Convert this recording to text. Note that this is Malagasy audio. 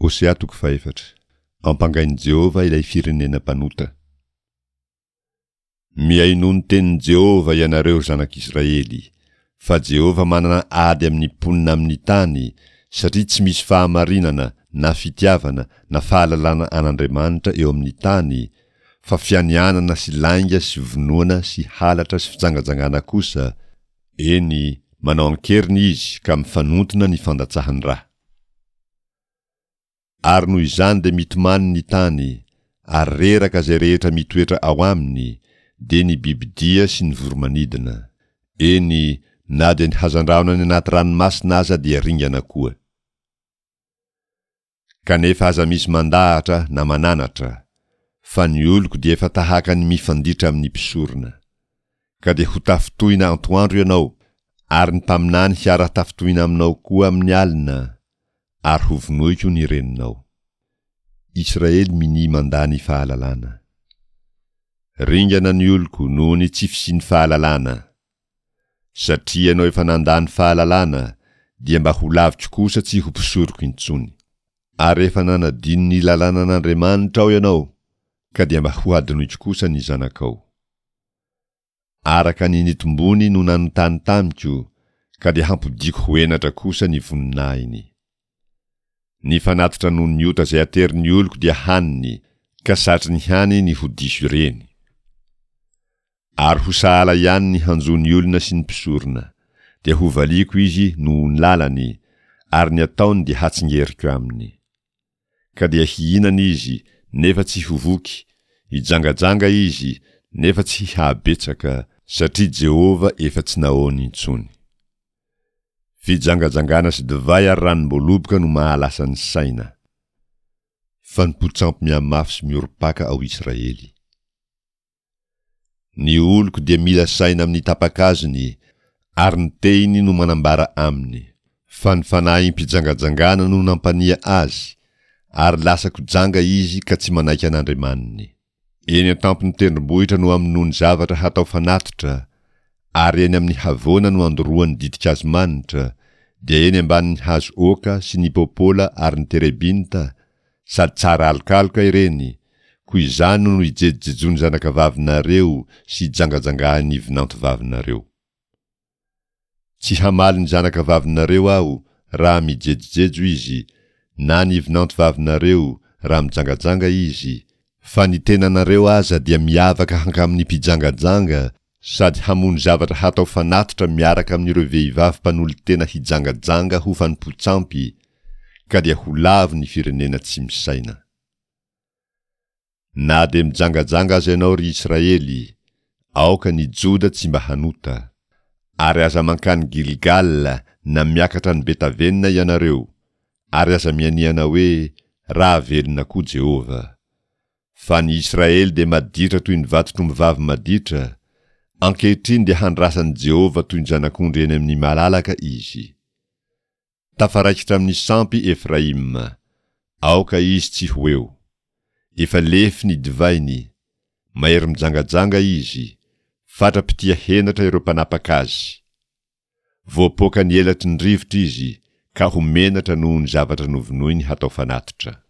Hosea 4. Ampangain'i Jehova ilay firenena mpanota. Miaino ny tenin'i Jehova ianareo zanak'Israely, fa Jehova manana ady amin'ny mponina amin'ny tany, satria tsy misy fahamarinana, na fitiavana, na fahalalana an'Andriamanitra eo amin'ny tany, fa fianianana sy lainga sy vonoana sy halatra sy fijangajangana kosa. Eny, manao ankeriny izy ka mifanontona ny fandatsahany rà. Ary noho izany de mitomany ny tany, ary reraka zay rehetra mitoetra ao aminy, de ny bibidia sy ny voromanidina. Eny, na de ny hazandraona ny anaty ranomasina aza dia ringana koa. Kanefa aza misy mandahatra na mananatra, fa ny oloko dia efa tahaka ny mifanditra amin'ny mpisorona. Ka dia ho tafitohina antoandro ianao, ary ny mpaminany hiara tafitohina aminao koa amin'ny alina, ary ho vonoiko ny reninao. Israely mini mandany fahalalana. Ringana ny oloko noho ny tsy fisiany fahalalana. Satria ianao efa nandany fahalalana, dia mba ho lavitry kosa tsy ho mpisoroko intsony. Ary efa nanadino ny lalàna an'Andriamanitra ao ianao, ka dia mba ho adinoitry kosa ny zanakao. Araka ny nitombony no nanontany tamiko, ka dia hampodiko ho enatra kosa ny voninahiny. Ny fanatitra noho ny ota zay aterin'ny oloko dia haniny, ka satry ny hany ny ho diso ireny. Ary ho sahala ihany ny hanjon'ny olona sy ny mpisorona, dia ho valiko izy noho ny lalany, ary ny ataony dia hatsingeriko aminy. Ka dia hihinana izy, nefa tsy ho voky, hijangajanga izy, nefa tsy habetsaka, satria Jehova efa tsy naony intsony. Fijangajangana sy divay ary ranom-boaloboka no mahalasa ny saina. Fa ny mpotsampy mihamafy sy mioropaka ao Israely. Ny oloko dia mila saina amin'ny tapakazony, ary ny teiny no manambara aminy. Fa ny fanahy mpijangajangana no nampania azy, ary lasa kojanga izy ka tsy manaiky an'Andriamaniny. Eny an-tampony tendrombohitra no amonoany zavatra hatao fanatitra, ary eny amin'ny havoana no andoroany ditika azy manitra, dia eny ambanin'ny hazo oka sy ny popola ary ny terebinta, sady tsara alokaloka ireny, koa izany no ijejejony zanakavavinareo sy jangajangahany vinantovavinareo. Tsy hamaly ny zanakavavinareo aho raha mijejejo izy, na ny vinantovavinareo raha mijangajanga izy, fa ny tenanareo aza dia miavaka hankamin'ny mpijangajanga, sady hamono zavatra hatao fanatitra miaraka amin'ireo vehivavy mpanolo tena hijangajanga ho fanimpotsampy, ka dia ho lavo ny firenena tsy misaina. Na de mijangajanga aza ianao ry Israely, aoka ny Joda tsy mba hanota, ary aza mankany Gilgal na miakatra ny Betavenina ianareo, ary aza mianiana hoe raha velona koa Jehova. Fa ny Israely de maditra toy ny vatotr'ombivavy maditra, ankehitriny dia handrasan'i Jehova toy ny zanak'ondry eny amin'ny malalaka izy. Tafaraikitra amin'ny sampy Efraim, aoka izy tsy ho eo. Efa lefy ny divainy, mahery mijangajanga izy, fatra-pitia henatra ireo mpanapaka azy. Voapoka ny elatry ny rivotra izy, ka ho menatra noho ny zavatra novonoiny hatao fanatitra.